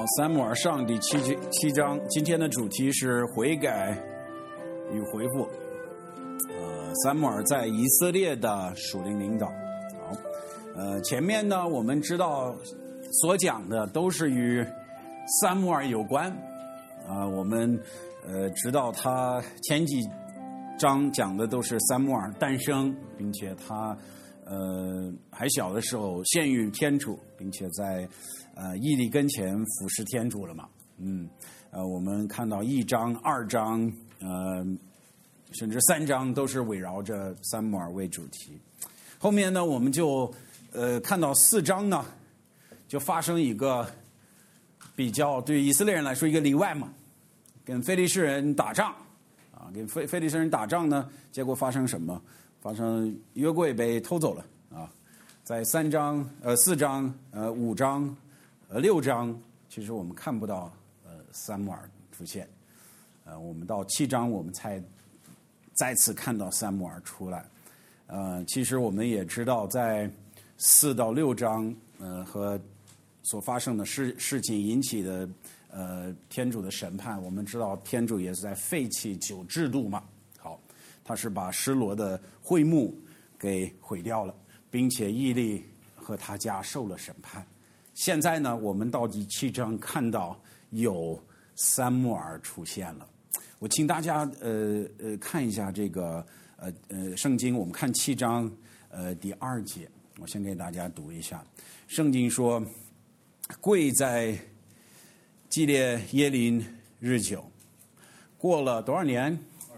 好，撒母耳上第七章，今天的主题是悔改与恢复。撒母耳在以色列的属灵领导。好，前面呢，我们知道所讲的都是与撒母耳有关。我们知道他前几章讲的都是撒母耳诞生，并且他还小的时候献于天主，并且在义利跟前服侍天主了嘛。我们看到1章、2章，甚至3章都是围绕着撒母耳为主题。后面呢，我们就看到4章呢，就发生一个比较对以色列人来说一个例外嘛，跟非利士人打仗跟非利士人打仗呢，结果发生什么？发生约柜被偷走了在4章、5章、6章，其实我们看不到撒母耳出现。我们到7章，我们才再次看到撒母耳出来。其实我们也知道，在4到6章，和所发生的事情引起的天主的审判，我们知道天主也是在废弃旧制度嘛。好，他是把示罗的会幕给毁掉了，并且义利和他家受了审判。现在呢，我们到第7章看到有撒母耳出现了。我请大家看一下这个圣经，我们看7章第2节，我先给大家读一下。圣经说，跪在基列耶琳日久，过了多少年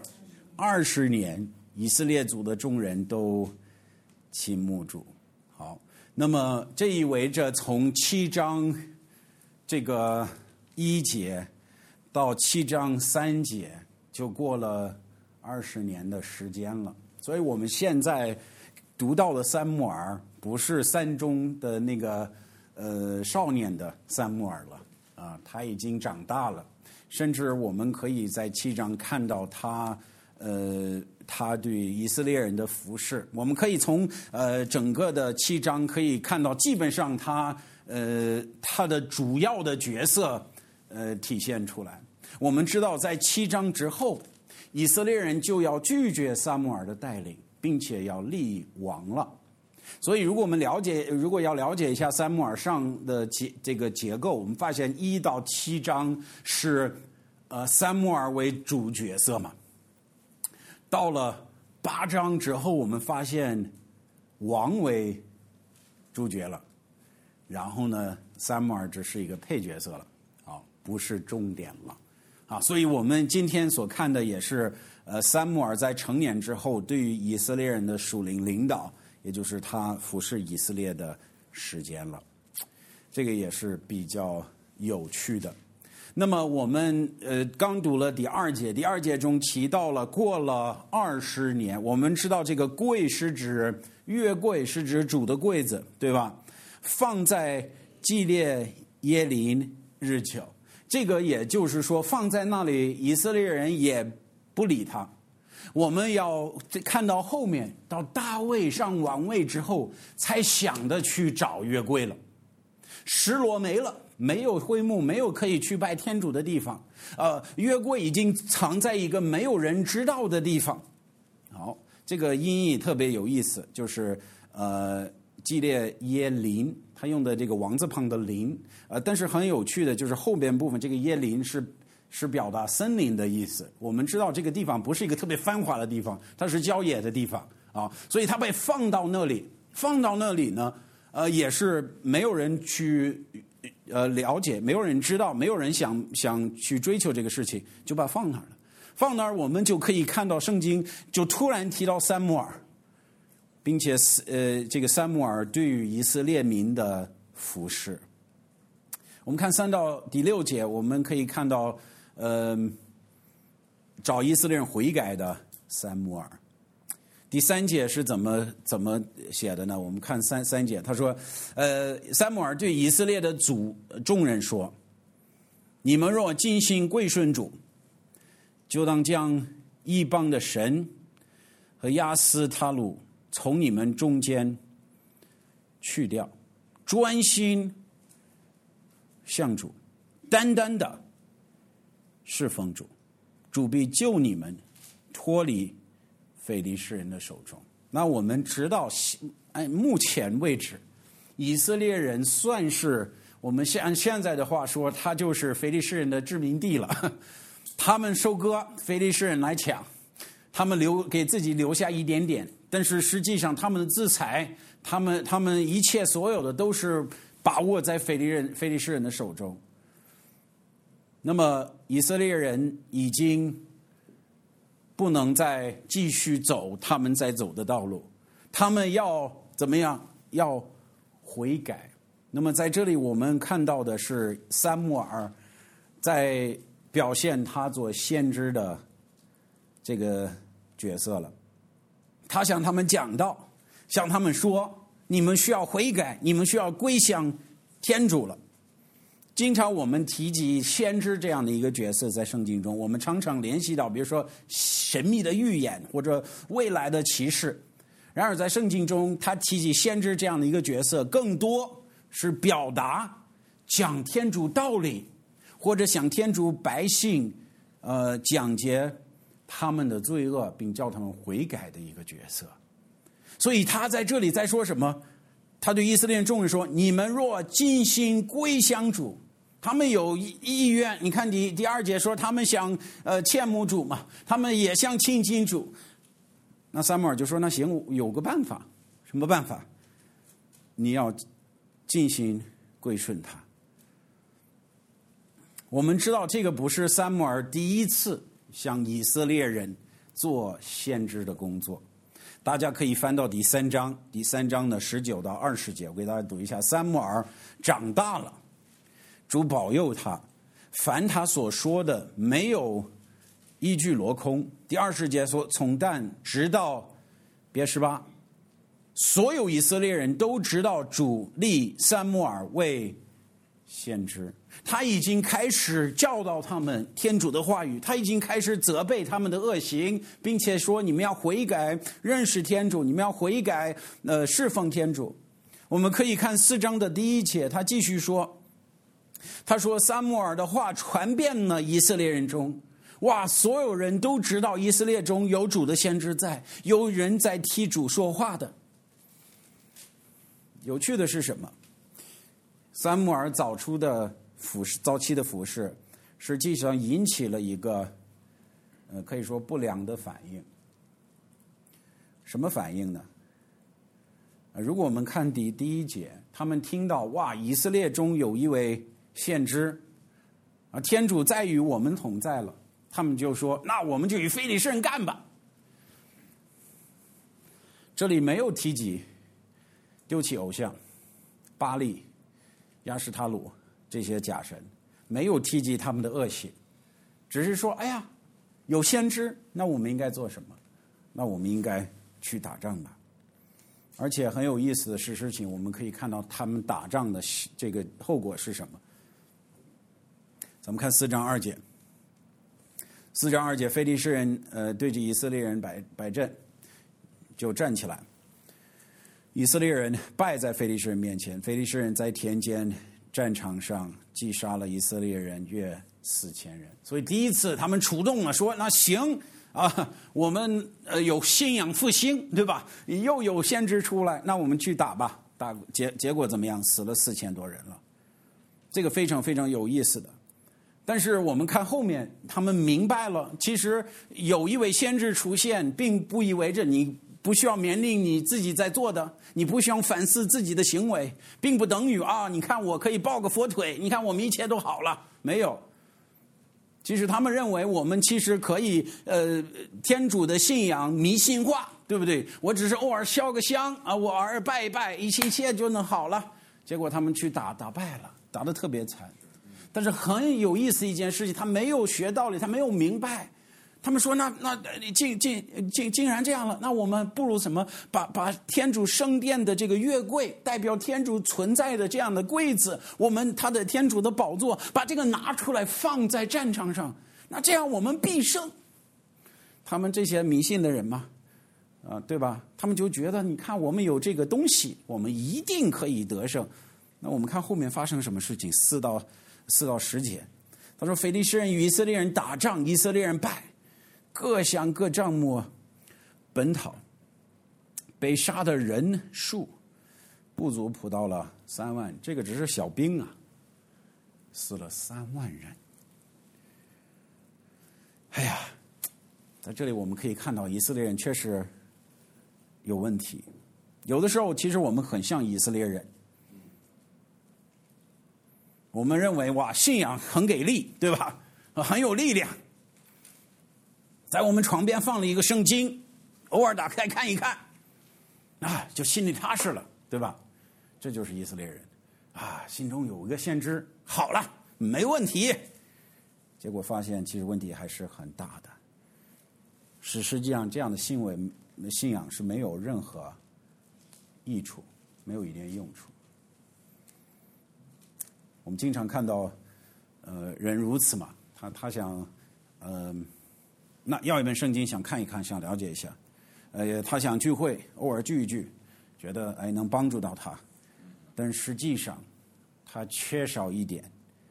？20年，以色列族的众人都倾慕主。好，那么这意味着从7章这个1节到7章3节，就过了20年的时间了。所以我们现在读到的撒母耳不是3中的那个少年的撒母耳了他已经长大了，甚至我们可以在7章看到他对以色列人的服侍。我们可以从整个的7章可以看到，基本上他的主要的角色体现出来。我们知道在7章之后，以色列人就要拒绝撒母耳的带领，并且要立王了。所以如果要了解一下撒母耳上的这个结构，我们发现1到7章是撒母耳为主角色嘛。到了8章之后，我们发现王为主角了，然后呢，撒母耳只是一个配角色了不是重点了所以我们今天所看的也是撒母耳在成年之后对于以色列人的属灵领导，也就是他服侍以色列的时间了。这个也是比较有趣的。那么我们刚读了第2节，第2节中提到了过了20年。我们知道这个柜是指约柜，是指主的柜子，对吧？放在基列耶琳日久，这个也就是说放在那里，以色列人也不理他。我们要看到后面，到大卫上王位之后，才想着去找约柜了。示罗没了，没有会幕，没有可以去拜天主的地方。约柜已经藏在一个没有人知道的地方。好，这个音译特别有意思，就是基列耶琳，他用的这个王字旁的林，但是很有趣的就是后边部分这个耶琳是表达森林的意思。我们知道这个地方不是一个特别繁华的地方，它是郊野的地方所以它被放到那里呢，也是没有人去了解，没有人知道，没有人想去追求这个事情，就把它放那儿了。放那儿，我们就可以看到圣经就突然提到撒母耳，并且这个撒母耳对于以色列民的服侍。我们看3到第6节，我们可以看到找以色列人悔改的撒母耳。第3节是怎么写的呢？我们看三节，他说撒母耳对以色列的众人说，你们若尽心归顺主，就当将异邦的神和亚斯他鲁从你们中间去掉，专心向主， 单单的侍奉主，主必救你们脱离非利士人的手中。那我们直到目前为止，以色列人算是我们按现在的话说，他就是非利士人的殖民地了。他们收割，非利士人来抢，他们给自己留下一点点，但是实际上他们的资财，他们一切所有的都是把握在非利士人的手中。那么以色列人已经不能再继续走他们在走的道路，他们要怎么样？要悔改。那么在这里我们看到的是撒母耳在表现他做先知的这个角色了。他向他们讲道，向他们说，你们需要悔改，你们需要归向天主了。经常我们提及先知这样的一个角色在圣经中，我们常常联系到比如说神秘的预言或者未来的启示。然而在圣经中他提及先知这样的一个角色，更多是表达讲天主道理，或者向天主百姓讲解他们的罪恶，并叫他们悔改的一个角色。所以他在这里在说什么？他对以色列众人说，你们若尽心归向主。他们有意愿，你看第2节说他们想羡慕主嘛，他们也想亲近主。那撒母耳就说，那行，有个办法。什么办法？你要尽心归顺他。我们知道这个不是撒母耳第一次向以色列人做先知的工作。大家可以翻到第3章的19到20节，我给大家读一下。撒母耳长大了，主保佑他，凡他所说的没有一句落空。第20节说，从但直到别是巴，所有以色列人都知道主立撒母耳为先知。他已经开始教导他们天主的话语，他已经开始责备他们的恶行，并且说你们要悔改，认识天主，你们要悔改，侍奉天主。我们可以看4章的第1节，他继续说，他说撒母耳的话传遍了以色列人中，哇，所有人都知道以色列中有主的先知在，有人在替主说话的。有趣的是什么？撒母耳早期的服事，实际上引起了一个可以说不良的反应。什么反应呢？如果我们看第1节，他们听到哇，以色列中有一位先知啊，天主再与我们同在了，他们就说，那我们就与非利士人干吧。这里没有提及丢弃偶像巴力、亚什他鲁这些假神，没有提及他们的恶行，只是说，哎呀，有先知，那我们应该做什么？那我们应该去打仗吧。而且很有意思的事情，我们可以看到他们打仗的这个后果是什么。咱们看4章2节。4章2节，非利士人对着以色列人摆阵，就站起来。以色列人败在非利士人面前，非利士人在田间战场上击杀了以色列人约4000人。所以第一次他们主动了，说那行啊，我们有信仰复兴，对吧？又有先知出来，那我们去打吧。结果怎么样？死了4000多人了。这个非常非常有意思的。但是我们看后面，他们明白了，其实有一位先知出现，并不意味着你不需要面临你自己在做的，你不需要反思自己的行为，并不等于啊，你看我可以抱个佛腿，你看我们一切都好了。没有。其实他们认为我们其实可以天主的信仰迷信化，对不对？我只是偶尔烧个香啊，我偶尔拜一拜，一切就能好了。结果他们去打败了，打得特别惨。但是很有意思一件事情，他没有学道理，他没有明白。他们说那竟然这样了，那我们不如什么把天主圣殿的这个月柜，代表天主存在的这样的柜子，他的天主的宝座，把这个拿出来放在战场上，那这样我们必胜。他们这些迷信的人嘛，对吧？他们就觉得你看我们有这个东西，我们一定可以得胜。那我们看后面发生什么事情。4到 4到10节，他说非利士人与以色列人打仗，以色列人败，各向各帐幕奔逃，被杀的人数不足扑到了3万，这个只是小兵啊，死了3万人。哎呀，在这里我们可以看到以色列人确实有问题。有的时候其实我们很像以色列人，我们认为哇，信仰很给力，对吧？很有力量，在我们床边放了一个圣经，偶尔打开看一看啊，就心里踏实了，对吧？这就是以色列人啊，心中有一个先知，好了，没问题。结果发现其实问题还是很大的，实际上这样的信仰是没有任何益处，没有一点用处。我们经常看到人如此嘛，他想那要一本圣经想看一看，想了解一下，他想聚会，偶尔聚一聚，觉得能帮助到他，但实际上他缺少一点。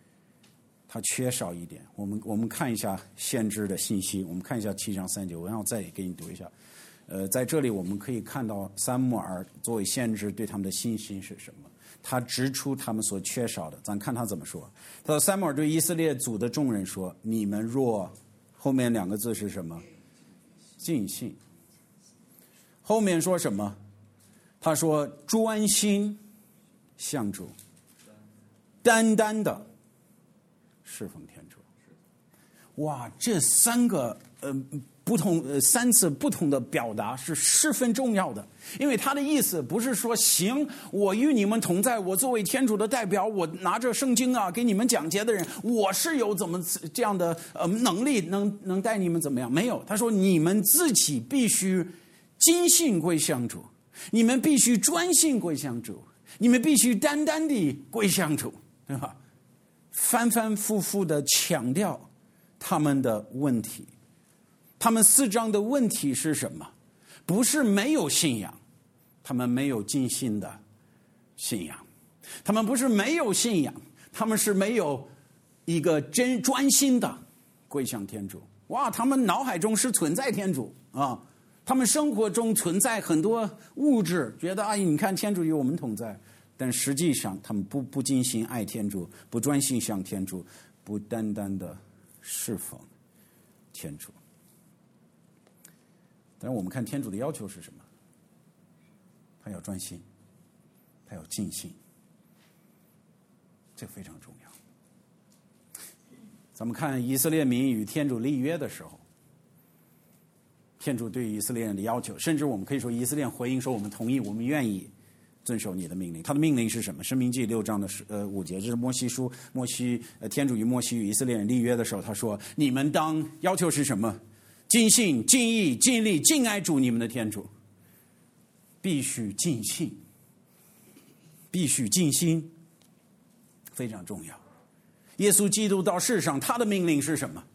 我们看一下先知的信息，我们看一下7章3节，我要再给你读一下。在这里我们可以看到撒母耳作为先知对他们的信心是什么，他指出他们所缺少的。咱看他怎么说。他说撒母耳对以色列族的众人说，你们若，后面2个字是什么？尽信。后面说什么？他说专心向主，单单的侍奉天主。哇，这3次不同的表达是十分重要的，因为他的意思不是说行，我与你们同在，我作为天主的代表，我拿着圣经啊给你们讲解的人，我是有怎么这样的能力能带你们怎么样？没有，他说你们自己必须尽信归向主，你们必须专心归向主，你们必须单单地归向主，对吧？反反复复的强调他们的问题。他们4章的问题是什么？不是没有信仰，他们没有尽心的信仰。他们不是没有信仰，他们是没有一个专心的归向天主。哇，他们脑海中是存在天主啊，他们生活中存在很多物质，觉得你看天主与我们同在，但实际上他们不尽心爱天主，不专心向天主，不单单的侍奉天主。但是我们看天主的要求是什么？他要专心，他要尽心，这非常重要。咱们看以色列民与天主立约的时候，天主对以色列人的要求，甚至我们可以说以色列人回应说我们同意，我们愿意遵守你的命令。他的命令是什么？申命记6章的5节，这是摩西书，天主与摩西与以色列人立约的时候，他说你们当要求是什么？尽信、尽意、尽力、尽爱主你们的天主，必须尽信，必须尽心，非常重要。耶稣基督到世上，他的命令是什么？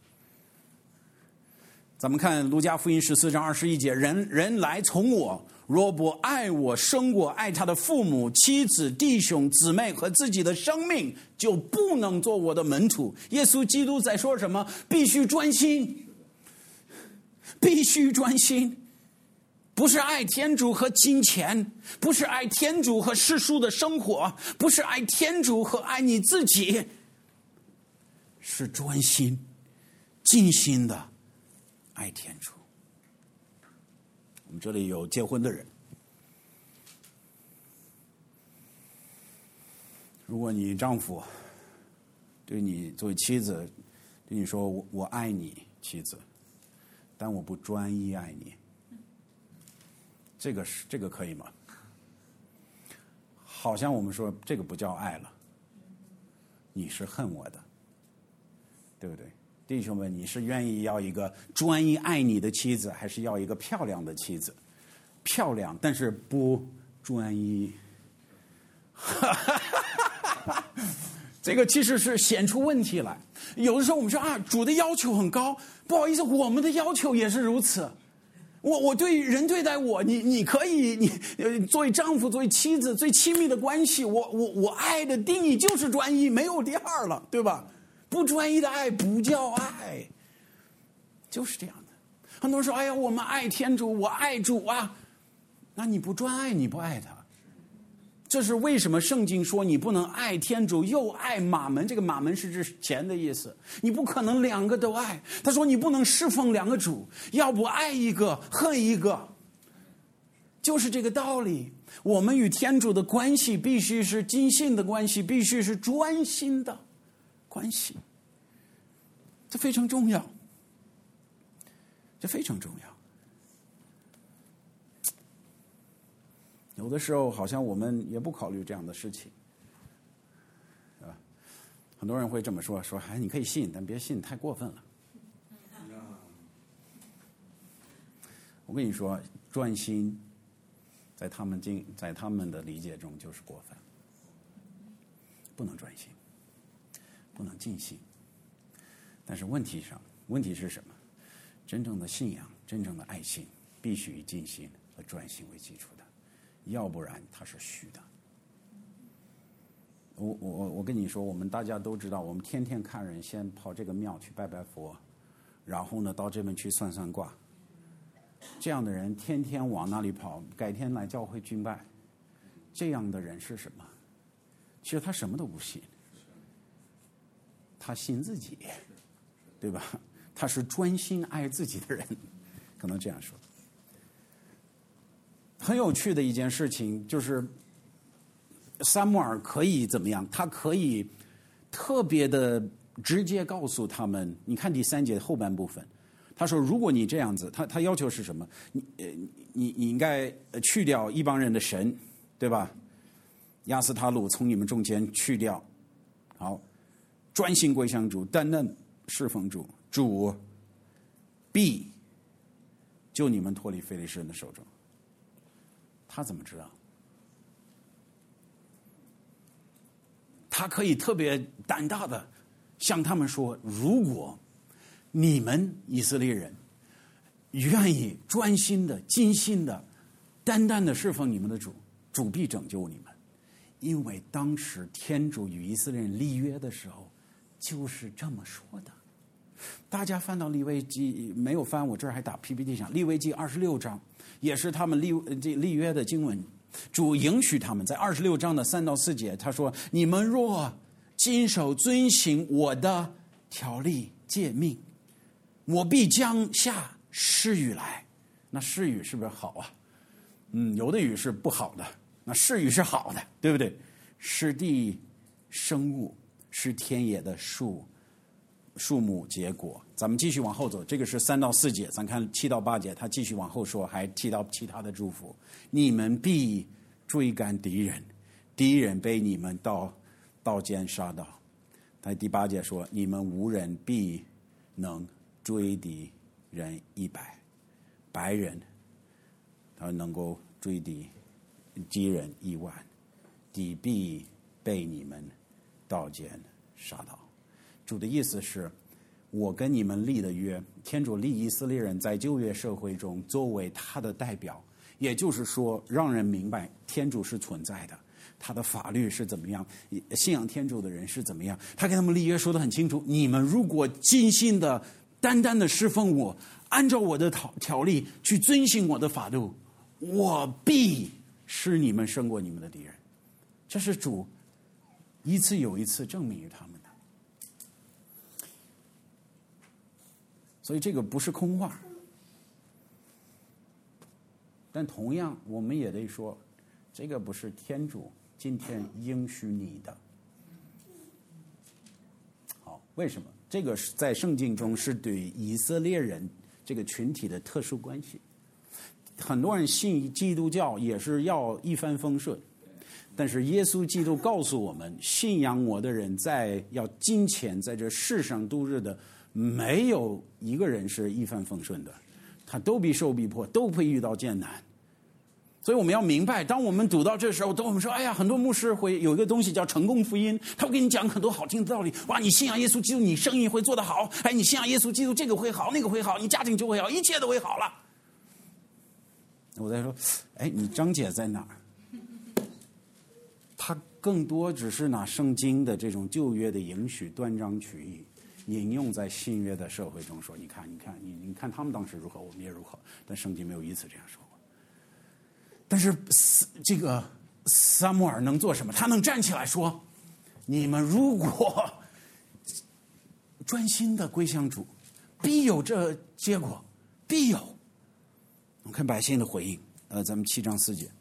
咱们看路加福音14章21节，人来从我，若不爱我胜过爱他的父母、妻子、弟兄、姊妹和自己的生命，就不能做我的门徒。耶稣基督在说什么？必须专心，必须专心，不是爱天主和金钱，不是爱天主和世俗的生活，不是爱天主和爱你自己，是专心、尽心的爱天主。我们这里有结婚的人，如果你丈夫对你作为妻子对你说我爱你妻子，但我不专一爱你，这个可以吗？好像我们说这个不叫爱了，你是恨我的，对不对？弟兄们，你是愿意要一个专一爱你的妻子，还是要一个漂亮的妻子？漂亮但是不专一。这个其实是显出问题来。有的时候我们说主的要求很高，不好意思，我们的要求也是如此。 我对人对待我，你可以，作为丈夫，作为妻子，最亲密的关系，我爱的定义就是专一，没有第二了，对吧？不专一的爱不叫爱，就是这样的。很多人说：“哎呀，我们爱天主，我爱主啊。”那你不专爱，你不爱他。这是为什么圣经说你不能爱天主又爱马门？这个马门是指钱的意思，你不可能两个都爱。他说你不能侍奉两个主，要不爱一个恨一个，就是这个道理。我们与天主的关系必须是尽信的关系，必须是专心的关系，这非常重要，这非常重要。有的时候好像我们也不考虑这样的事情，是吧？很多人会这么说：哎，你可以信，但别信太过分了。我跟你说，专心在他们的理解中就是过分，不能专心，不能尽心。但是问题是什么？真正的信仰，真正的爱心，必须以尽心和专心为基础的。要不然它是虚的。我跟你说，我们大家都知道，我们天天看人先跑这个庙去拜拜佛，然后呢到这边去算算卦。这样的人天天往那里跑，改天来教会敬拜。这样的人是什么？其实他什么都不信，他信自己，对吧？他是专心爱自己的人，可能这样说。很有趣的一件事情就是撒母耳可以怎么样？他可以特别的直接告诉他们，你看第3节后半部分，他说如果你这样子，他要求是什么？你应该去掉异邦人的神，对吧？亚斯他鲁从你们中间去掉，好，专心归向主，单单侍奉主，主必救你们脱离非利士人的手中。他怎么知道？他可以特别胆大的向他们说，如果你们以色列人愿意专心的、尽心的、单单的侍奉你们的主，主必拯救你们。因为当时天主与以色列人立约的时候就是这么说的。大家翻到利未记，没有翻，我这儿还打 PPT 上，利未记26章也是他们立约的经文。主允许他们在26章的3到4节，他说：你们若谨守遵行我的条例诫命，我必将下施雨来。那施雨是不是好啊？有的雨是不好的，那施雨是好的，对不对？使地生物，使田野的树木结果。咱们继续往后走，这个是3到4节，咱看7到8节，他继续往后说，还提到其他的祝福。你们必追赶敌人，敌人被你们刀剑杀到。在第8节说，你们无人必能追敌人100，白人他能够追敌人1万，敌必被你们刀剑杀到。主的意思是，我跟你们立的约，天主立以色列人在旧约社会中作为他的代表，也就是说让人明白天主是存在的，他的法律是怎么样，信仰天主的人是怎么样。他给他们立约说得很清楚，你们如果尽心的单单的侍奉我，按照我的条例去遵行我的法度，我必使你们胜过你们的敌人。这是主一次又一次证明于他们的。所以这个不是空话，但同样我们也得说，这个不是天主今天应许你的。好，为什么？这个是在圣经中是对以色列人这个群体的特殊关系。很多人信基督教也是要一帆风顺，但是耶稣基督告诉我们，信仰我的人在要金钱在这世上度日的，没有一个人是一帆风顺的，他都必受逼迫，都会遇到艰难。所以我们要明白，当我们读到这时候，当我们说，哎呀，很多牧师会有一个东西叫成功福音，他会给你讲很多好听的道理。哇，你信仰耶稣基督，你生意会做得好；哎，你信仰耶稣基督，这个会好，那个会好，你家庭就会好，一切都会好了。 我在说，哎，你章节在哪儿？他更多只是拿圣经的这种旧约的应许断章取义，引用在新约的社会中说，你看他们当时如何，我们也如何。但圣经没有一次这样说过。但是这个撒母耳能做什么？他能站起来说，你们如果专心的归向主，必有这结果，必有。我们看百姓的回应，咱们7章4节，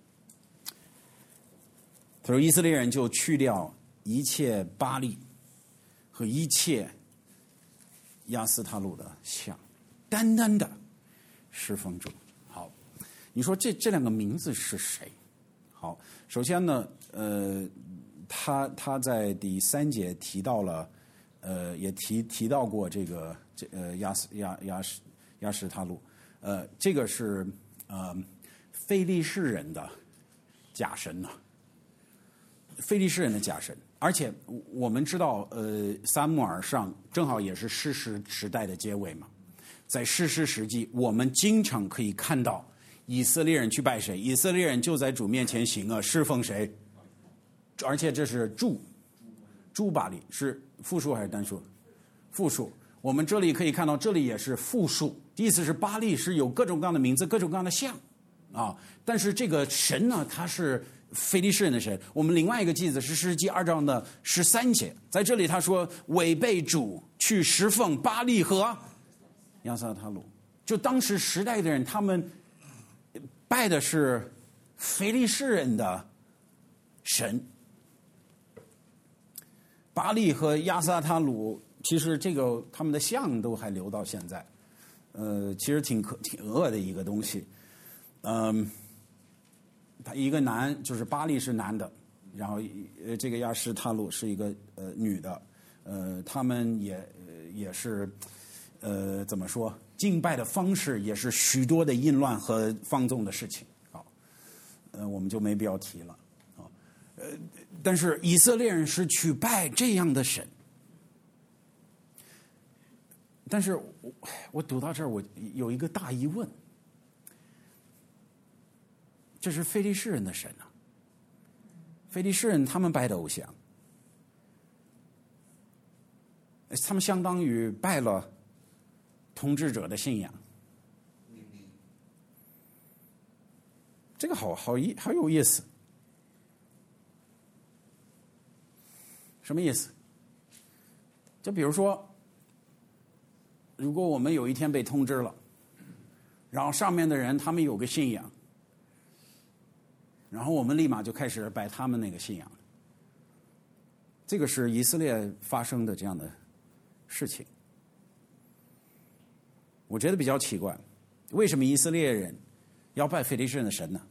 他说以色列人就去掉一切巴力和一切亚斯他录的像，单单的侍奉主。好，你说这两个名字是谁？好，首先呢，他在第3节提到了，也提到过这个亚什他录，这个是非利士人的假神呢，非利士人的假神。而且我们知道，撒母耳上正好也是士师时代的结尾嘛，在士师时期，我们经常可以看到以色列人去拜谁，以色列人就在主面前行啊，侍奉谁，而且这是诸巴力，是复数还是单数？复数。我们这里可以看到，这里也是复数，意思是巴力是有各种各样的名字，各种各样的像啊。但是这个神呢，他是非利士人的神。我们另外一个句子是士师记2章的13节，在这里他说违背主去侍奉巴力和亚撒他录，就当时时代的人，他们拜的是非利士人的神。巴力和亚撒他鲁，其实这个他们的像都还留到现在，其实挺恶的一个东西。他一个男，就是巴力是男的，然后这个亚什他鲁是一个女的，他们也是怎么说，敬拜的方式也是许多的淫乱和放纵的事情。好，我们就没必要提了。但是以色列人是去拜这样的神。但是我读到这儿，我有一个大疑问，这是非利士人的神啊，非利士人他们拜的偶像，他们相当于拜了统治者的信仰。这个好有意思。什么意思？就比如说，如果我们有一天被通知了，然后上面的人他们有个信仰，然后我们立马就开始拜他们那个信仰。这个是以色列发生的这样的事情。我觉得比较奇怪，为什么以色列人要拜非利士人的神呢？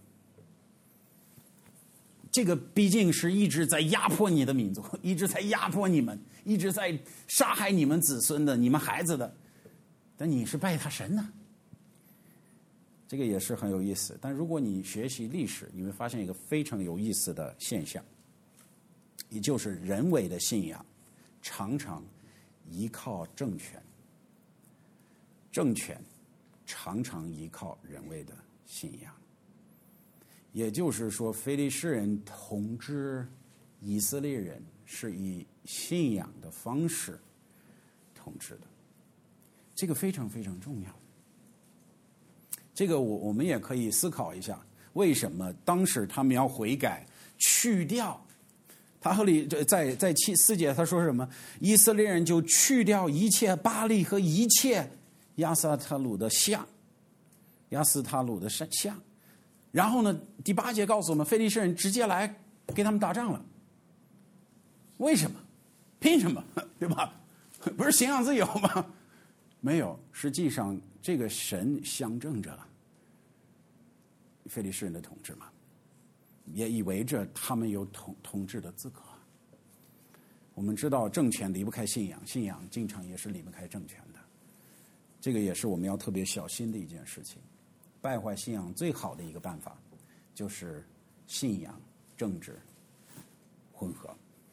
这个毕竟是一直在压迫你的民族，一直在压迫你们，一直在杀害你们子孙的、你们孩子的，但你是拜他神呢？这个也是很有意思。但如果你学习历史，你会发现一个非常有意思的现象，也就是人为的信仰常常依靠政权，政权常常依靠人为的信仰。也就是说，非利士人统治以色列人是以信仰的方式统治的，这个非常非常重要。这个我们也可以思考一下，为什么当时他们要悔改，去掉他后里在4节他说什么？以色列人就去掉一切巴力和一切亚斯他鲁的像，亚斯他鲁的像。然后呢，第8节告诉我们，非利士人直接来给他们打仗了。为什么？凭什么？对吧？不是信仰自由吗？没有，实际上这个神象征着非利士人的统治嘛，也意味着他们有统治的资格。我们知道政权离不开信仰，信仰经常也是离不开政权的，这个也是我们要特别小心的一件事情。败坏信仰最好的一个办法，就是信仰政治混合，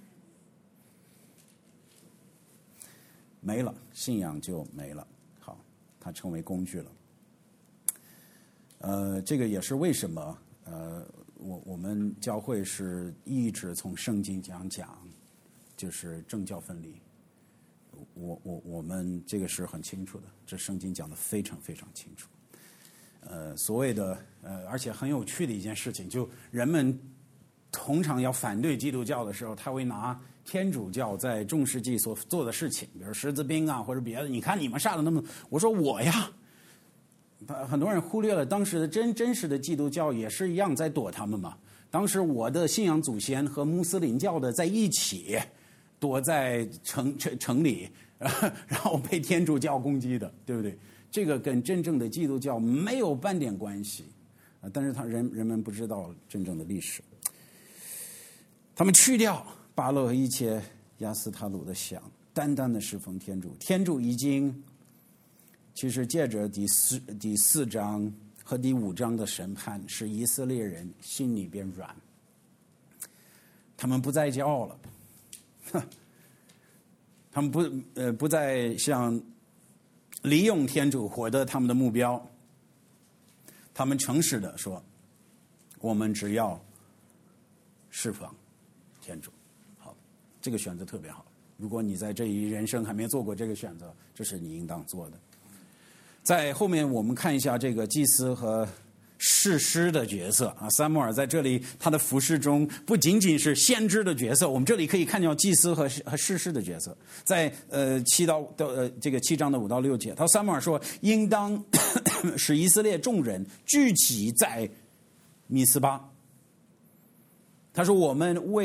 没了信仰就没了。好，它成为工具了。 这个也是为什么我们教会是一直从圣经讲，就是政教分离。我们这个是很清楚的，这圣经讲的非常非常清楚。所谓的而且很有趣的一件事情，就人们通常要反对基督教的时候，他会拿天主教在中世纪所做的事情，比如十字兵啊或者别的，你看你们杀了那么，我说我呀。很多人忽略了当时的真实的基督教也是一样在躲他们嘛。当时我的信仰祖先和穆斯林教的在一起躲在城里，然后被天主教攻击的，对不对？这个跟真正的基督教没有半点关系，但是人们不知道真正的历史。他们去掉巴勒和一切亚斯塔鲁的像，单单的侍奉天主。天主已经其实借着第四章和第5章的审判，使以色列人心里变软，他们不再骄傲了，他们不再想利用天主获得他们的目标，他们诚实的说，我们只要释放天主。好，这个选择特别好。如果你在这一人生还没做过这个选择，这是你应当做的。在后面我们看一下这个祭司和士师的角色啊，撒母耳在这里他的服事中不仅仅是先知的角色，我们这里可以看到祭司和士师的角色。在7章的5到6节，他撒母耳说，应当使以色列众人聚集在米斯巴。他说我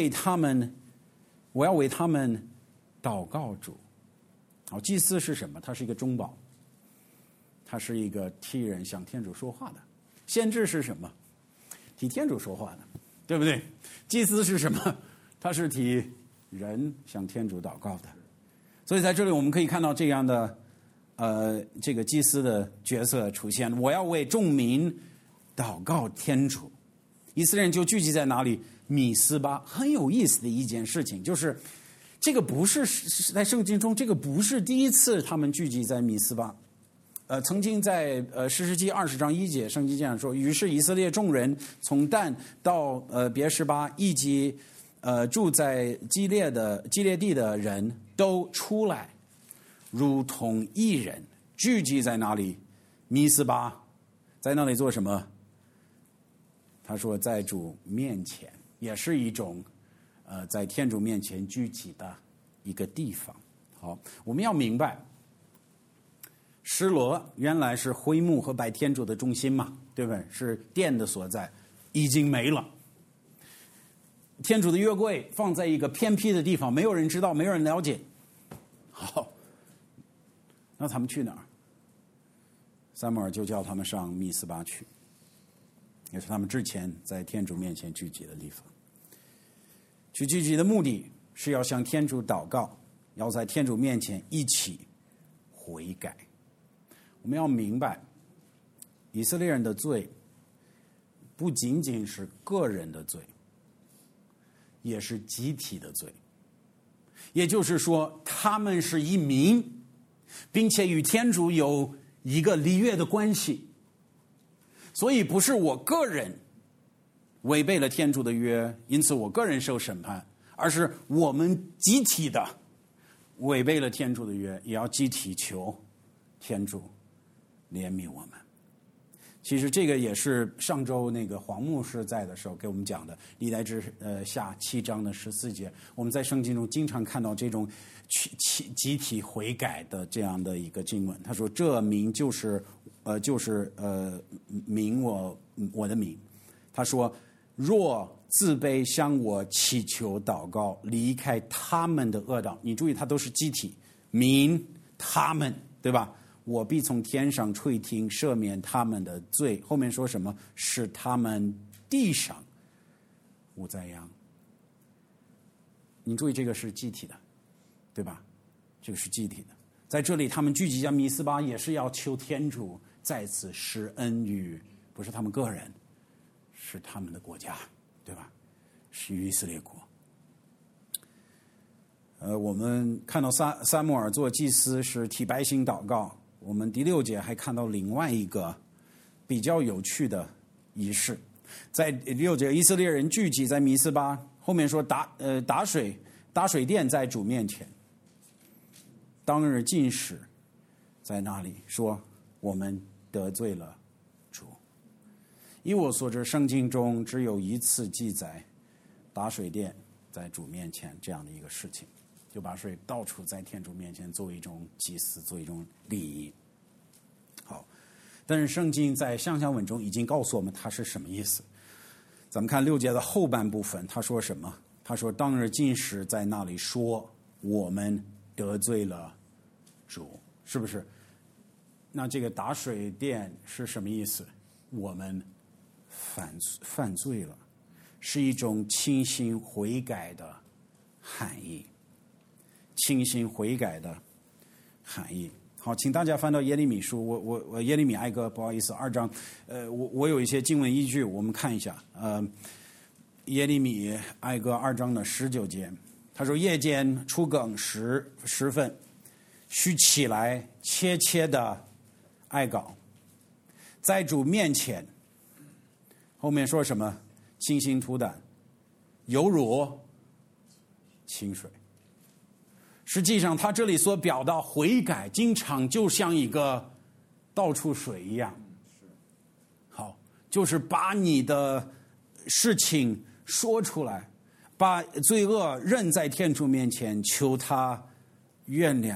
要为他们祷告主。好，祭司是什么？他是一个中保。他是一个替人向天主说话的。先知是什么？替天主说话的，对不对？祭司是什么？他是替人向天主祷告的。所以在这里我们可以看到这样的这个祭司的角色出现。我要为众民祷告天主。以色列人就聚集在哪里？米斯巴。很有意思的一件事情，就是这个不是在圣经中，这个不是第一次他们聚集在米斯巴。曾经在士师记20章1节，圣经这样说：于是以色列众人从但到别是巴，以及住在基列地的人都出来，如同一人，聚集在哪里？米斯巴。在那里做什么？他说在主面前，也是一种在天主面前聚集的一个地方。好，我们要明白。示罗原来是灰幕和拜天主的中心嘛，对不对？是殿的所在，已经没了。天主的约柜放在一个偏僻的地方，没有人知道，没有人了解。好，那他们去哪儿？撒母耳就叫他们上米斯巴去，也是他们之前在天主面前聚集的地方。去聚集的目的是要向天主祷告，要在天主面前一起悔改。我们要明白，以色列人的罪不仅仅是个人的罪，也是集体的罪。也就是说，他们是一民，并且与天主有一个立约的关系。所以不是我个人违背了天主的约，因此我个人受审判，而是我们集体的违背了天主的约，也要集体求天主怜悯我们。其实这个也是上周那个黄牧师在的时候给我们讲的，历代志下7章的14节。我们在圣经中经常看到这种集体悔改的这样的一个经文。他说：“这名就是名我的名。”他说：“若自卑向我祈求祷告，离开他们的恶道。”你注意，它都是集体，民他们，对吧？我必从天上垂听，赦免他们的罪。后面说什么？使他们地上无灾殃。你注意，这个是集体的，对吧？这个是集体的。在这里，他们聚集在米斯巴，也是要求天主再次施恩于，不是他们个人，是他们的国家，对吧？是以色列国。我们看到撒母耳做祭司是替百姓祷告。我们第6节还看到另外一个比较有趣的仪式。在6节，以色列人聚集在米斯巴，后面说打水奠在主面前。当日禁食在那里说，我们得罪了主。以我所知，圣经中只有一次记载打水奠在主面前这样的一个事情，就把水倒出在天主面前，作为一种祭祀，作为一种礼仪。好，但是圣经在上下文中已经告诉我们它是什么意思。咱们看6节的后半部分，他说什么？他说当日禁食在那里说，我们得罪了主，是不是？那这个打水奠是什么意思？我们犯罪了，是一种清心悔改的含义。清心悔改的含义。好，请大家翻到耶利米书，我耶利米哀歌，不好意思，2章，我有一些经文依据，我们看一下，耶利米哀歌2章的19节，他说：夜间初更时分，须起来切切的哀告，在主面前。后面说什么？清心吐胆，犹如清水。实际上他这里所表达悔改，经常就像一个倒出水一样。好，就是把你的事情说出来，把罪恶认在天主面前，求他原谅。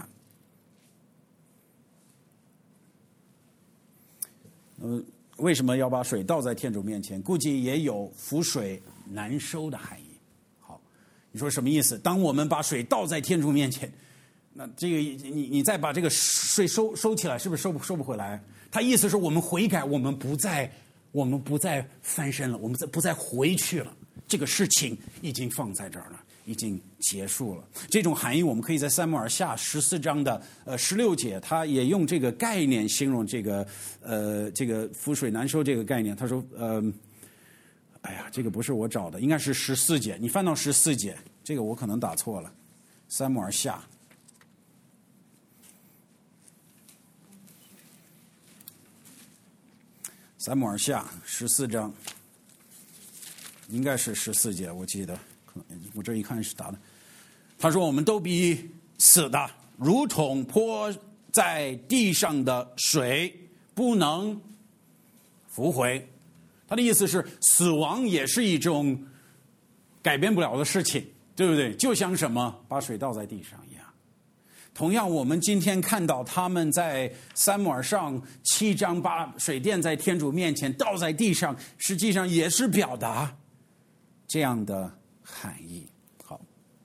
为什么要把水倒在天主面前？估计也有覆水难收的含义。好，你说什么意思？当我们把水倒在天主面前，那这个你再把这个水收起来，是不是收不回来？他意思是我们悔改，我们不再翻身了，我们不再回去了。这个事情已经放在这儿了，已经结束了。这种含义我们可以在撒母耳下14章的16节，他也用这个概念形容这个覆水难收这个概念。他说哎呀，这个不是我找的，应该是14节。你翻到14节，这个我可能打错了。撒母耳下14章。应该是14节，我记得，我这一看是打的。他说：“我们都比死的，如同泼在地上的水，不能复回。”他的意思是，死亡也是一种改变不了的事情，对不对？就像什么，把水倒在地上一样。同样，我们今天看到他们在撒母耳上7章把水奠在天主面前，倒在地上，实际上也是表达这样的含义。好，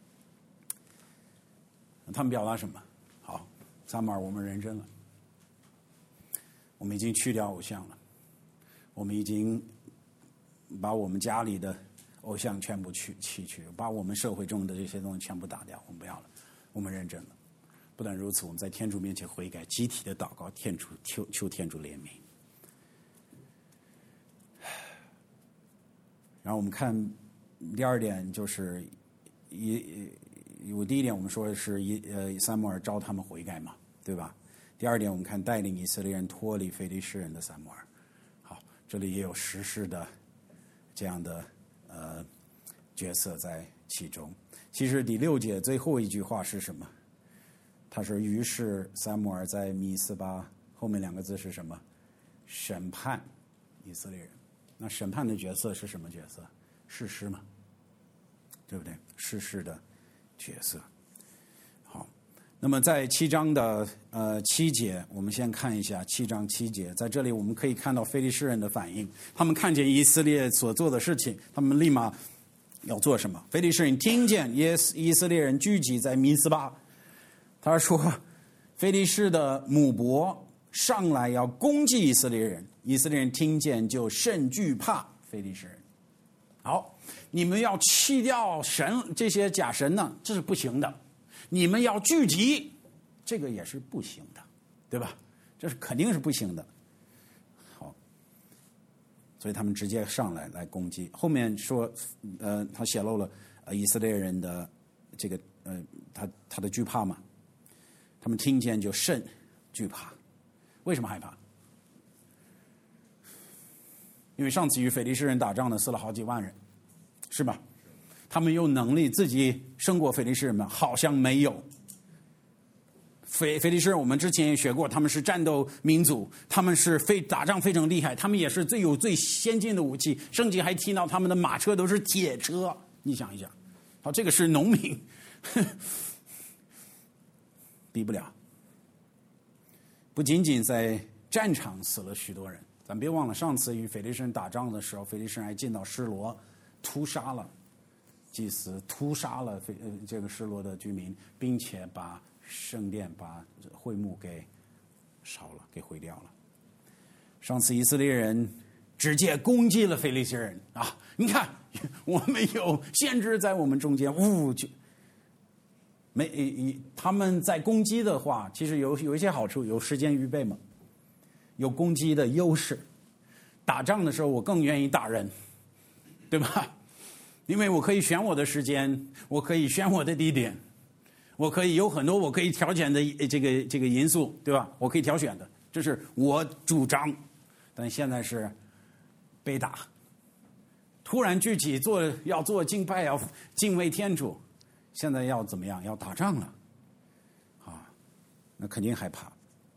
他们表达什么？好，撒母耳，我们认真了，我们已经去掉偶像了，我们已经把我们家里的偶像全部弃去，把我们社会中的这些东西全部打掉，我们不要了，我们认真了。不但如此，我们在天主面前悔改，集体的祷告，求天主怜悯。然后我们看第二点，就是第一点我们说的是撒母耳召他们悔改嘛，对吧？第二点我们看带领以色列人脱离非利士人的撒母耳。好，这里也有实施的这样的角色在其中。其实第6节最后一句话是什么？他说：“于是撒母耳在米斯巴，后面2个字是什么？审判以色列人。那审判的角色是什么角色？士师嘛，对不对？士师的角色。好，那么在7章的7节，我们先看一下7章7节。在这里我们可以看到非利士人的反应，他们看见以色列所做的事情，他们立马要做什么？非利士人听见以色列人聚集在米斯巴。他说，非利士的母伯上来要攻击以色列人，以色列人听见就甚惧怕非利士人。好，你们要弃掉神这些假神呢，这是不行的。你们要聚集，这个也是不行的，对吧？这是肯定是不行的。好，所以他们直接上来攻击。后面说，他显露了以色列人的这个他的惧怕嘛。他们听见就甚惧怕，为什么害怕？ 因为上次与非利士人打仗呢，死了好几万人，是吧？他们有能力自己胜过非利士人吗？好像没有。非利士人我们之前也学过，他们是战斗民族，他们是打仗非常厉害，他们也是最先进的武器。圣经还提到他们的马车都是铁车，你想一想，好，这个是农民，比不了。不仅仅在战场死了许多人，咱别忘了上次与非利士人打仗的时候，非利士人还进到示罗，屠杀了祭司，屠杀了这个示罗的居民，并且把圣殿、把会幕给烧了，给毁掉了。上次以色列人直接攻击了非利士人啊！你看，我们有先知在我们中间，他们在攻击的话，其实有一些好处，有时间预备嘛，有攻击的优势。打仗的时候，我更愿意打人，对吧？因为我可以选我的时间，我可以选我的地点。我可以有很多我可以挑选的这个因素，对吧？我可以挑选的，这是我主张。但现在是被打，突然聚集要做敬拜，要敬畏天主，现在要怎么样？要打仗了，啊，那肯定害怕。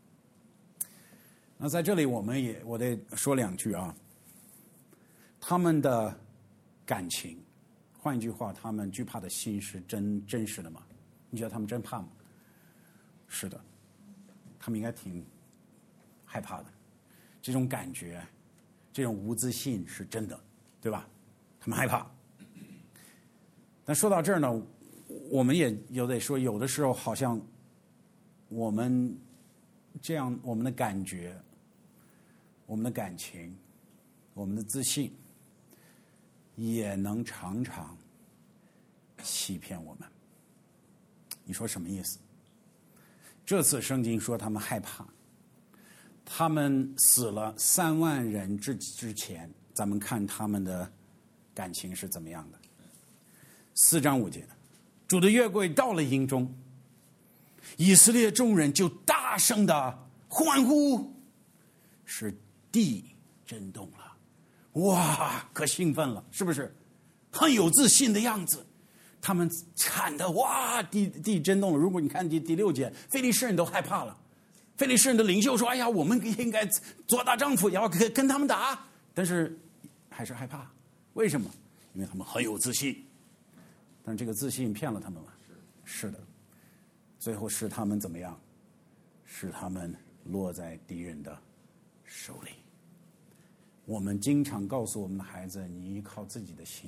那在这里我得说两句啊，他们的感情，换一句话，他们惧怕的心是真实的吗？你觉得他们真怕吗？是的，他们应该挺害怕的。这种感觉，这种无自信是真的，对吧？他们害怕。但说到这儿呢，我们也得说，有的时候好像我们这样，我们的感觉、我们的感情、我们的自信，也能常常欺骗我们。你说什么意思？这次圣经说他们害怕，他们死了3万人之前，咱们看他们的感情是怎么样的。4章5节，主的约柜到了营中，以色列众人就大声的欢呼，使地震动了。哇，可兴奋了，是不是？很有自信的样子。他们喊的哇，地震动了。如果你看第6节，非利士人都害怕了。非利士人的领袖说：“哎呀，我们应该做大丈夫，也要跟他们打。”但是还是害怕，为什么？因为他们很有自信。但这个自信骗了他们吗？是的，最后使他们怎么样？使他们落在敌人的手里。我们经常告诉我们的孩子：“你依靠自己的心。”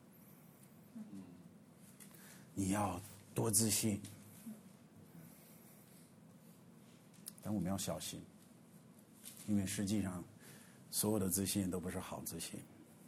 你要多自信，但我们要小心，因为实际上所有的自信都不是好自信。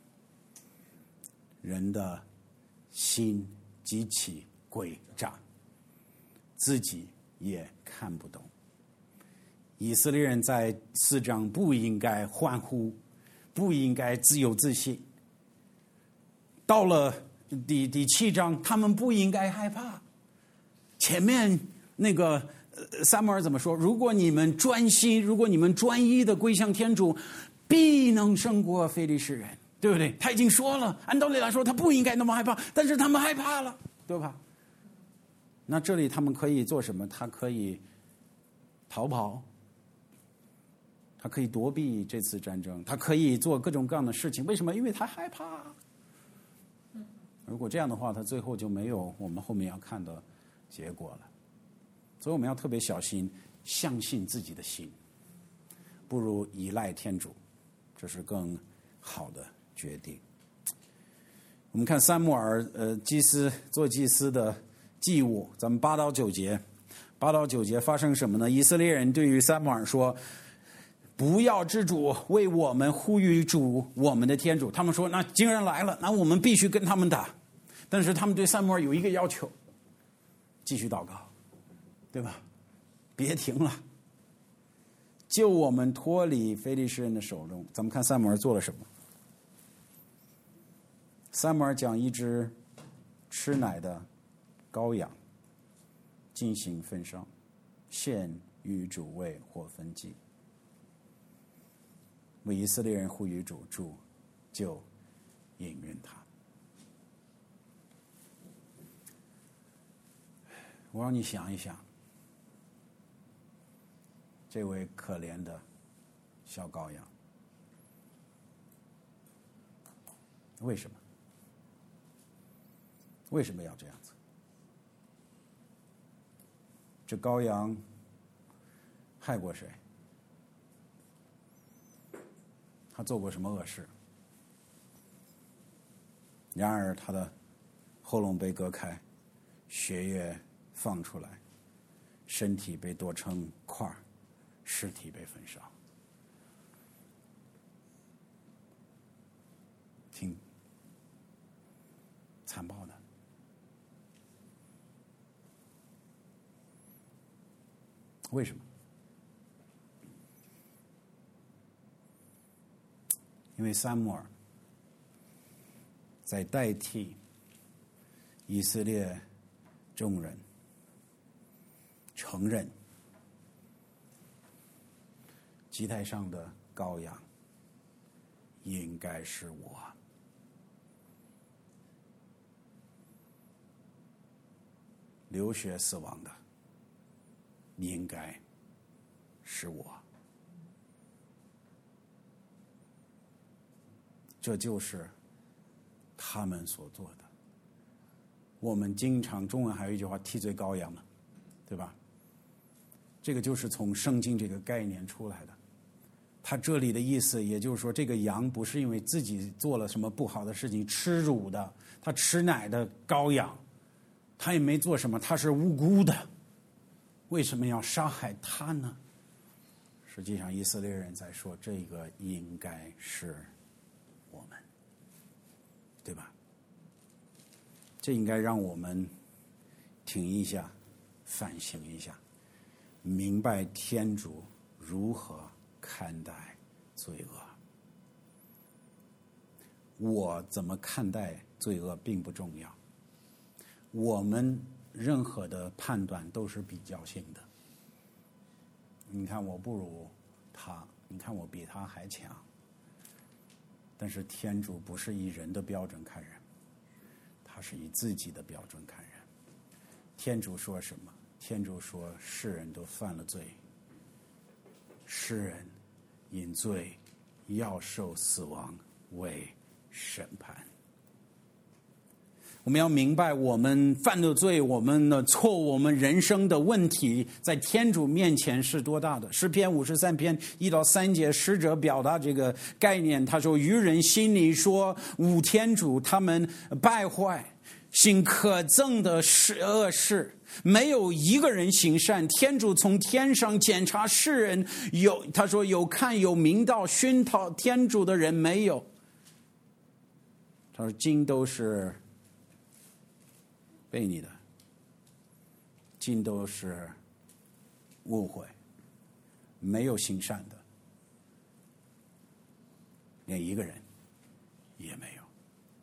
人的心极其诡诈，自己也看不懂。以色列人在4章不应该欢呼，不应该自由自信。到了第7章，他们不应该害怕。前面那个撒母耳怎么说？如果你们专心，如果你们专一的归向天主，必能胜过非利士人，对不对？他已经说了，按道理来说他不应该那么害怕，但是他们害怕了，对吧？那这里他们可以做什么？他可以逃跑，他可以躲避这次战争，他可以做各种各样的事情。为什么？因为他害怕。如果这样的话，他最后就没有我们后面要看的结果了。所以我们要特别小心，相信自己的心，不如依赖天主，这是更好的决定。我们看撒母耳做祭司的祭物，咱们8到9节，8到9节发生什么呢？以色列人对于撒母耳说：“不要之主为我们呼吁主我们的天主。”他们说：“那既然来了，那我们必须跟他们打。”但是他们对撒母耳有一个要求，继续祷告，对吧？别停了，救我们脱离非利士人的手中。咱们看撒母耳做了什么？撒母耳将一只吃奶的羔羊进行焚烧，献与主为火焚祭，为以色列人呼吁主就应允他。我让你想一想，这位可怜的小羔羊，为什么？为什么要这样子？这羔羊害过谁？他做过什么恶事？然而他的喉咙被割开，血液放出来，身体被剁成块，尸体被焚烧。挺残暴的。为什么？因为撒母耳在代替以色列众人承认祭台上的羔羊应该是我。流血死亡的应该是我。这就是他们所做的。我们经常中文还有一句话，替罪羔羊嘛，对吧？这个就是从圣经这个概念出来的。他这里的意思也就是说，这个羊不是因为自己做了什么不好的事情吃乳的，他吃奶的羔羊，他也没做什么，他是无辜的，为什么要杀害他呢？实际上以色列人在说，这个应该是我们，对吧？这应该让我们停一下，反省一下，明白天主如何看待罪恶。我怎么看待罪恶并不重要，我们任何的判断都是比较性的。你看我不如他，你看我比他还强。但是天主不是以人的标准看人，他是以自己的标准看人。天主说什么？天主说世人都犯了罪，世人因罪要受死亡为审判。我们要明白，我们犯的罪，我们的错误，我们人生的问题，在天主面前是多大的？诗篇53篇1到3节，诗者表达这个概念。他说：“愚人心里说无天主，他们败坏，行可憎的恶事，没有一个人行善。天主从天上检查世人，他说有看有明道，熏陶天主的人没有。”他说：“尽都是悖逆的，尽都是误会，没有行善的，连一个人也没有。”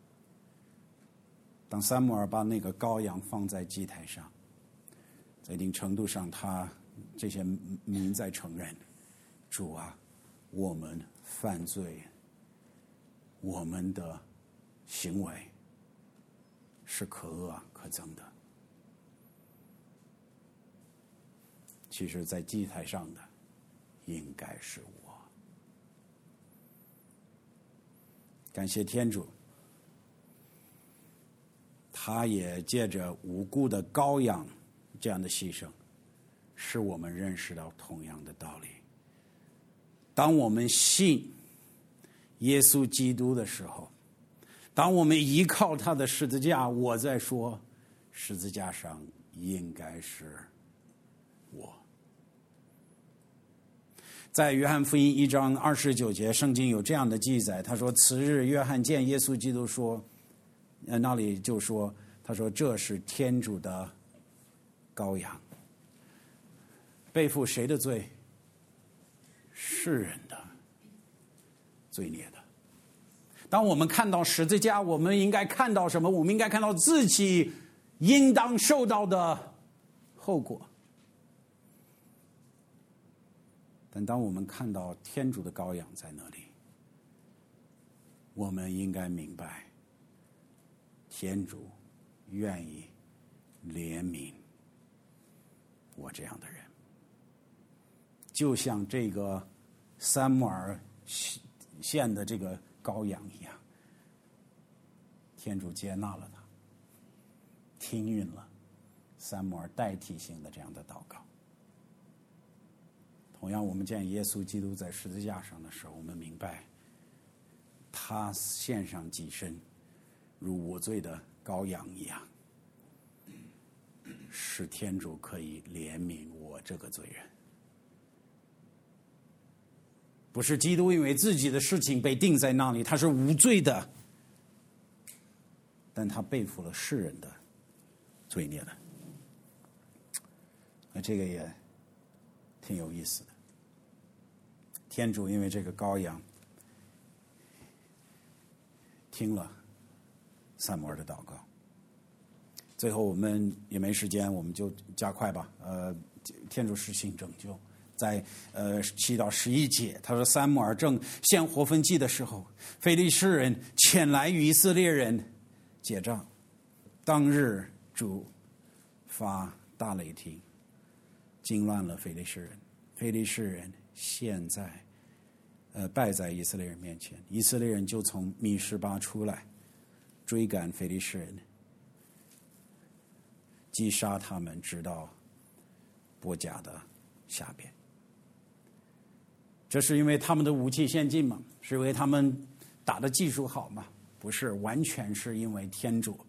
当撒母耳把那个羔羊放在祭台上，在一定程度上，他这些民在承认：主啊，我们犯罪，我们的行为是可恶可憎的。其实在祭台上的应该是我。感谢天主，他也借着无辜的羔羊这样的牺牲，使我们认识到同样的道理。当我们信耶稣基督的时候，当我们依靠他的十字架，我在说十字架上应该是我。在约翰福音1章29节，圣经有这样的记载，他说：“次日，约翰见耶稣基督说，那里就说，他说这是天主的羔羊，背负谁的罪？世人的罪孽的。”当我们看到十字架，我们应该看到什么？我们应该看到自己应当受到的后果。但当我们看到天主的羔羊在那里， 我们应该明白，天主愿意怜悯我这样的人，就像这个撒母耳献的这个羔羊一样，天主接纳了他，听允了撒母耳代替性的这样的祷告。同样，我们见耶稣基督在十字架上的时候，我们明白他献上己身如无罪的羔羊一样，使天主可以怜悯我这个罪人。不是基督因为自己的事情被定在那里，他是无罪的，但他背负了世人的罪孽的。那这个也挺有意思的。天主因为这个羔羊听了撒母耳的祷告。最后我们也没时间，我们就加快吧。天主实行拯救，在7到11节，他说撒母耳正献活燔祭的时候，非利士人前来与以色列人结账。当日主发大雷霆，惊乱了非利士人。非利士人现在败在以色列人面前，以色列人就从米什巴出来，追赶非利士人，击杀他们，直到伯甲的下边。这是因为他们的武器先进吗？是因为他们打的技术好吗？不是，完全是因为天主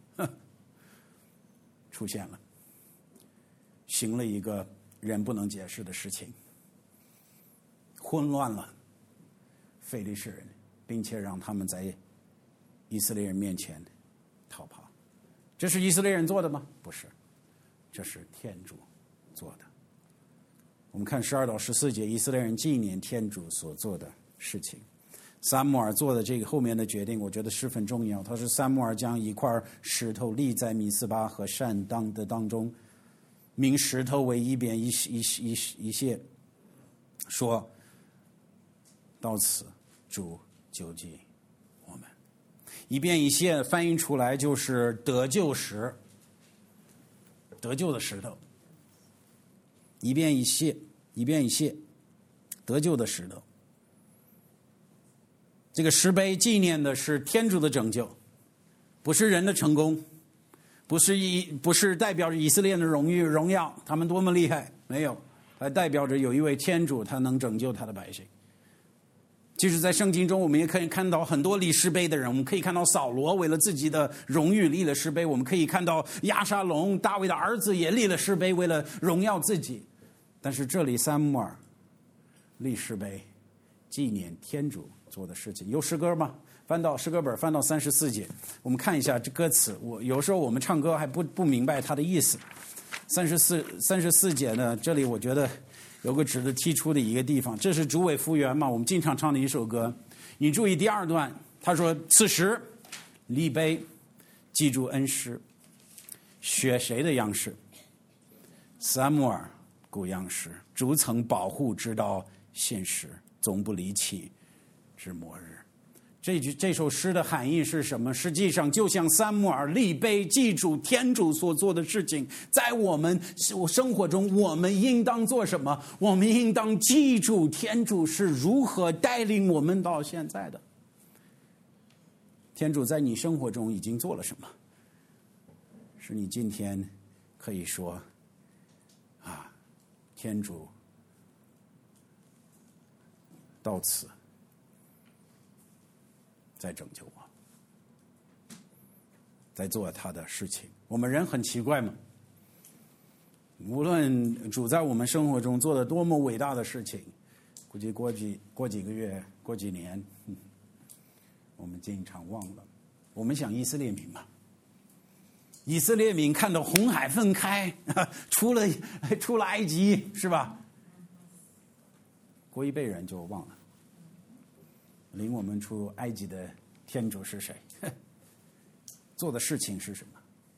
出现了，行了一个人不能解释的事情，混乱了非利士人，并且让他们在以色列人面前逃跑。这是以色列人做的吗？不是，这是天主做的。我们看12到14节，以色列人纪念天主所做的事情。撒母耳做的这个后面的决定，我觉得十分重要。他说撒母耳将一块石头立在米斯巴和善当中，命石头为一边一泻，说到此主救济我们。一边一泻翻译出来就是得救石，得救的石头。一边一泻，一边一泻，得救的石头。这个石碑纪念的是天主的拯救，不是人的成功，不是代表着以色列的荣誉荣耀，他们多么厉害，没有，它代表着有一位天主，他能拯救他的百姓。其实在圣经中我们也可以看到很多立石碑的人，我们可以看到扫罗为了自己的荣誉立了石碑，我们可以看到押沙龙大卫的儿子也立了石碑，为了荣耀自己。但是这里撒母耳立石碑纪念天主做的事情。有诗歌吗？翻到诗歌本，翻到34节，我们看一下这歌词。有时候我们唱歌还不明白它的意思。34节呢，这里我觉得有个值得提出的一个地方，这是主委复原嘛，我们经常唱的一首歌。你注意第2段，他说此时立碑记住恩师，学谁的样式？撒母耳古样式，主曾保护直到现实，总不离弃至末日。这首诗的含义是什么？实际上就像撒母耳立碑记住天主所做的事情，在我们生活中我们应当做什么？我们应当记住天主是如何带领我们到现在的。天主在你生活中已经做了什么，使你今天可以说啊，天主到此在拯救我，在做他的事情。我们人很奇怪嘛，无论主在我们生活中做了多么伟大的事情，估计过几个月过几年，我们经常忘了。我们想以色列民嘛，以色列民看到红海分开，出了埃及，是吧？过一辈人就忘了。领我们出埃及的天主是谁？做的事情是什么？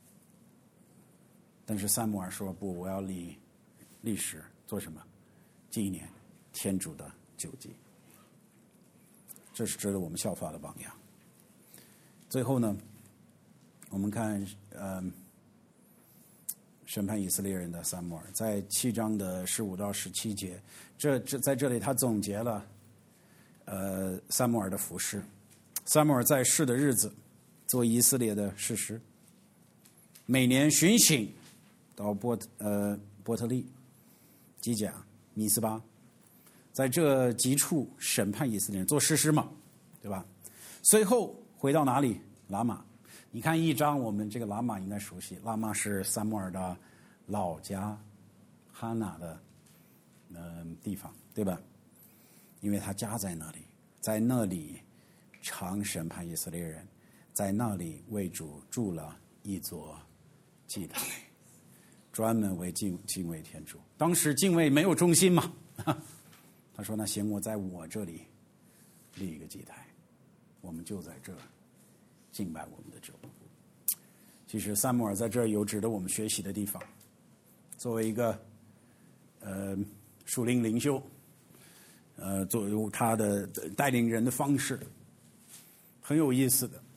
但是撒母耳说不，我要立史做什么？纪念天主的救济。这是值得我们效法的榜样。 最后呢，我们看审判以色列人的撒母耳，在7章的15到17节，在这里他总结了撒母耳的服事。撒母耳在世的日子，做以色列的士师，每年巡行到伯特利、基甲、米斯巴，在这几处审判以色列人，做士师嘛，对吧？随后回到哪里？拉玛。你看1章，我们这个拉玛应该熟悉，拉玛是撒母耳的老家，哈拿的地方，对吧？因为他家在那里，在那里常审判以色列人，在那里为主筑了一座祭坛，专门为敬畏天主。当时敬畏没有中心嘛，他说那行，我在我这里立一个祭台，我们就在这儿敬拜我们的主。其实撒母耳在这儿有值得我们学习的地方。作为一个属灵领袖，作为他的带领人的方式很有意思的。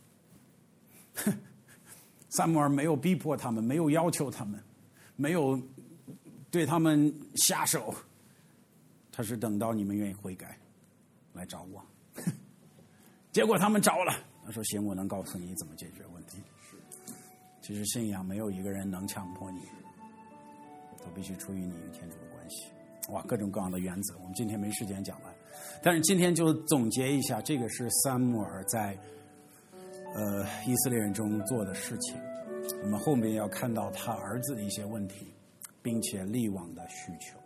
撒母耳没有逼迫他们，没有要求他们，没有对他们下手，他是等到你们愿意悔改来找我。结果他们找了，他说行，我能告诉你怎么解决问题。其实信仰没有一个人能强迫你，都必须出于你与天主的关系。哇，各种各样的原则，我们今天没时间讲完，但是今天就总结一下，这个是撒母耳在以色列人中做的事情。我们后面要看到他儿子的一些问题，并且立王的需求。